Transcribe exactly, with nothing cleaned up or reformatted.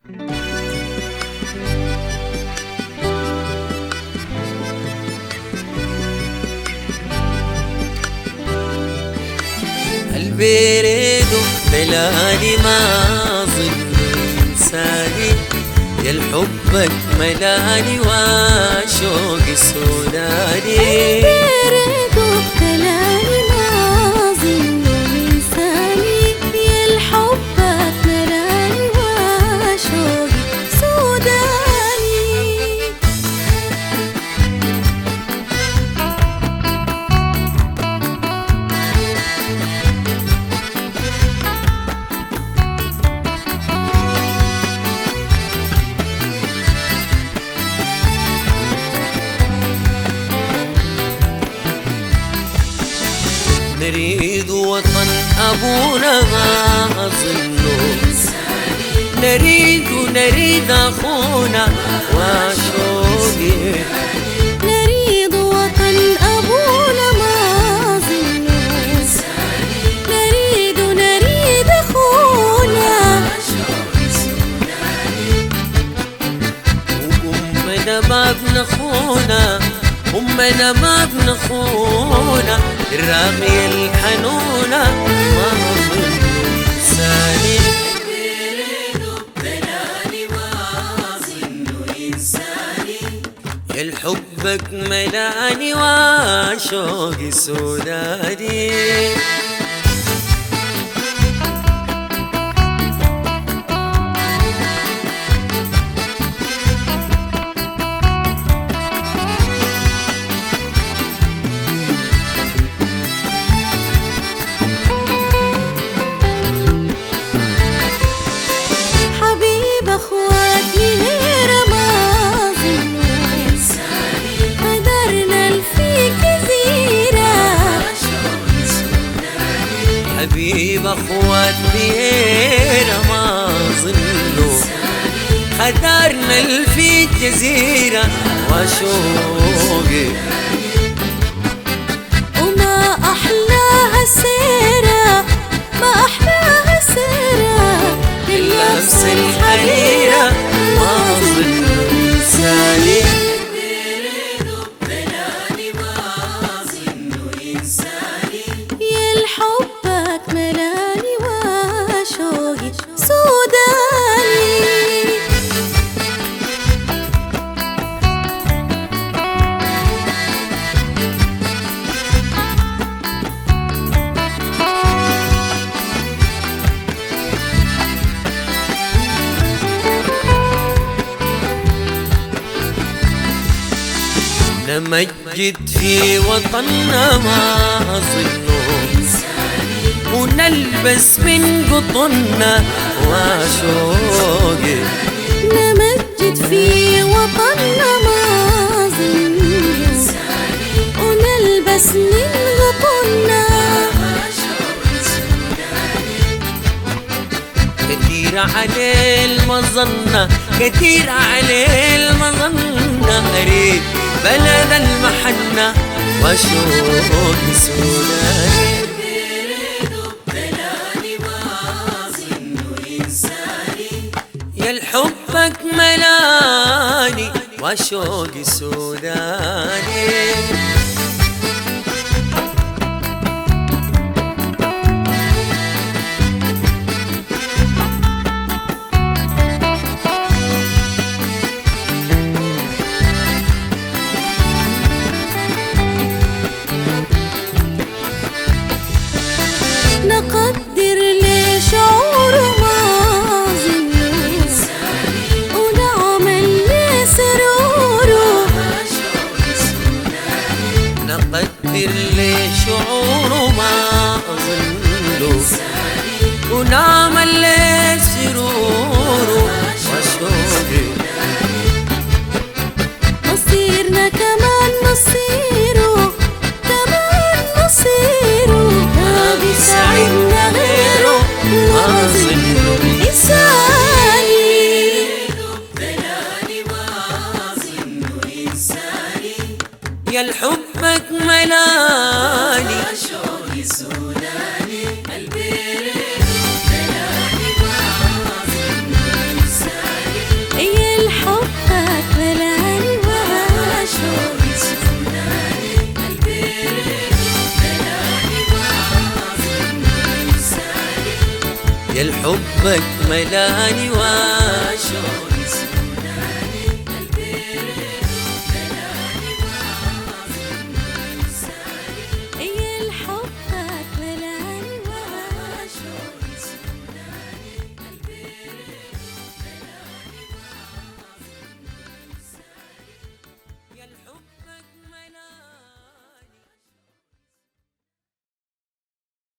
قلبي ريدو دلاني ما ظن إنساني، يا الحبك ملاني وشوقي سوداني. قلبي ريدو دلاني ما ظن إنساني، يا الحبك ملاني وشوقي سوداني. نريد وطن أبونا ما أظنه، نريد نريد أخونا وشوقي. نريد وطن أبونا ما ظنه، نريد نريد أخونا وأمنا ما بنخونا، أمنا ما بنخونا، الراقية الحنونة ما ظن إنساني. يا الحبك ملاني وشوقي سوداني. حبيب أخوات بينا ما ظنوا، خدرنا في الجزيرة وشوقي. وما أحلاها السيرة، ما أحلاها السيرة، اللبس الحريرة ما ظنوا إنساني. يا الحبك ملاني وشوقي سوداني. نمجد في وطننا ما ظنوا، ونلبس من قطننا وشوقي. نمجد في وطننا ما ظنوا، ونلبس من قطننا. كتير عليه المظنة، كتير عليه المظنة، قريب بلد المحنة وشوقي سوداني. يا الحبك ملاني وشوقي سوداني. نقدر لشعور ما ظنوا، ونعمل لسروره. نقدر لشعور ما ظنوا، ونعمل لسروره وشوقي. مصيرنا كمان مصيره، كمان مصيره، ما بيساعدنا غيره ما ظنوا إنساني. يا الحبك ملاني وشوقي سوداني. قلبي ملاني ما ظنوا إنساني. يا الحبك ملاني واشوق